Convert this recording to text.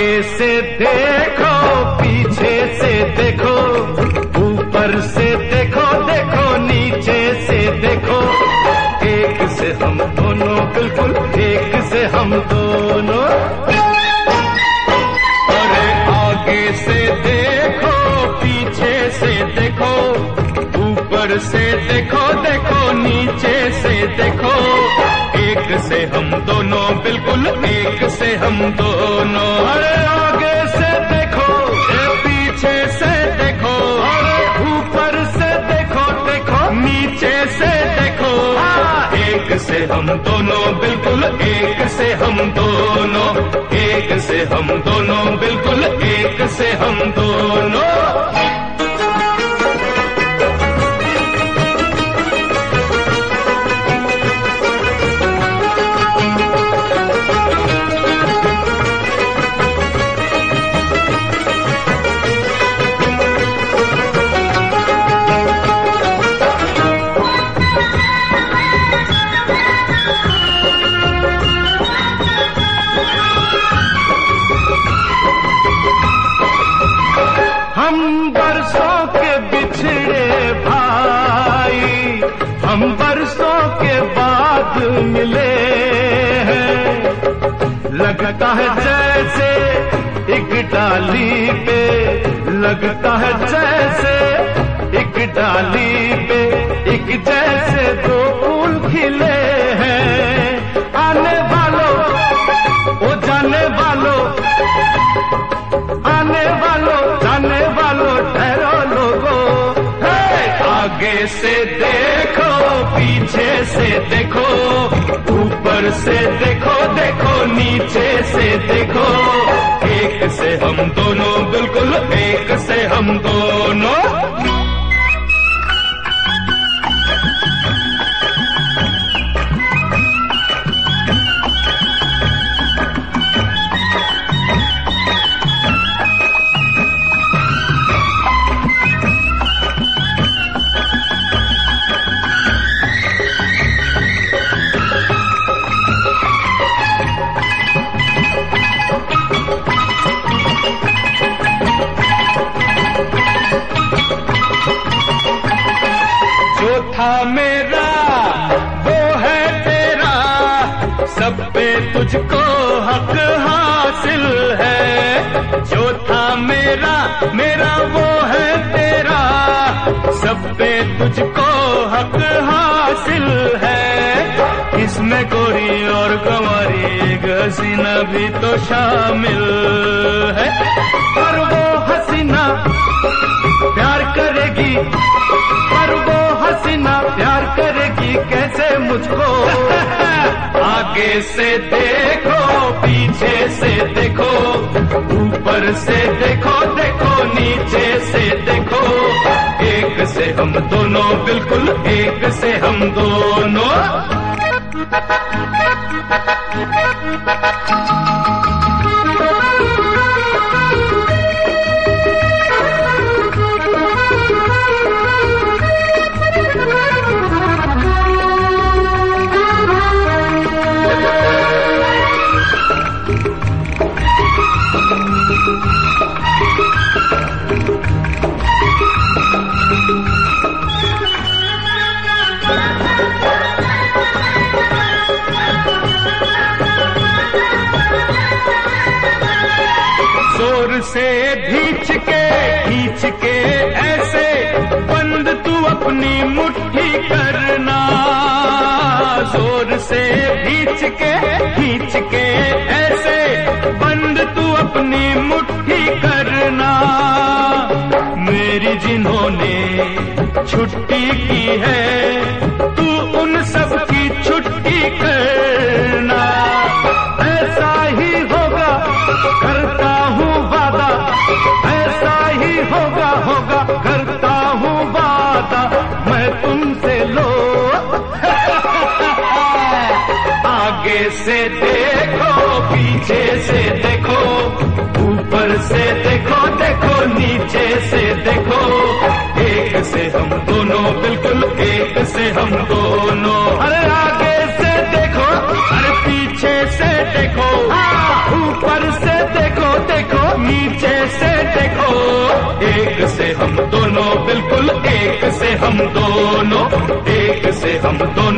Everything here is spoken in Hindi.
आगे से देखो, पीछे से देखो, ऊपर से देखो, देखो नीचे से देखो, एक से हम दोनों, बिल्कुल एक से हम दोनों। अरे आगे से देखो, पीछे से देखो, ऊपर से देखो, देखो नीचे से देखो, एक से हम दोनों, बिल्कुल एक से हम दोनों। अरे आगे से देखो, पीछे से देखो, अरे ऊपर से देखो, देखो नीचे से देखो, एक से हम दोनों, बिल्कुल एक से हम दोनों, एक से हम दोनों, बिल्कुल एक से हम दोनों। हम बरसों के बिछड़े भाई, हम बरसों के बाद मिले हैं। लगता है जैसे एक डाली पे, लगता है जैसे एक डाली पे एक जैसे दो फूल खिले हैं। आने वालों, ओ जाने वालों, आने वालों जाने वालों, ठहरो लोगों। आगे से देखो, पीछे से देखो, ऊपर से देखो, देखो नीचे से देखो, एक से हम दोनों, बिल्कुल एक से हम दोनों। था मेरा वो है तेरा, सब पे तुझको हक हासिल है। जो था मेरा, मेरा वो है तेरा, सब पे तुझको हक हासिल है। इसमें गोरी और गंवारी एक हसीना भी तो शामिल है। पर वो हसीना प्यार करेगी, पर वो हसीना प्यार करेगी कैसे मुझको। आगे से देखो, पीछे से देखो, ऊपर से देखो, देखो नीचे से देखो, एक से हम दोनों, बिल्कुल एक से हम दोनों। जोर से खींच के ऐसे बंद तू अपनी मुट्ठी करना। जोर से खींच के ऐसे बंद तू अपनी मुट्ठी करना। मेरी जिन्होंने छुट्टी की है तू उन सब की छुट्टी करना। ऐसा ही होगा करता हूँ वादा, ऐसा ही होगा करता हूँ वादा मैं तुमसे लो। आगे से देखो, पीछे से देखो, ऊपर से देखो, देखो नीचे से देखो, एक से हम दोनों, बिल्कुल एक से हम दोनों। अरे आगे से देखो, अरे पीछे से देखो, ऊपर से देखो, देखो से हम दोनों, बिल्कुल एक से हम दोनों, एक से हम दोनों।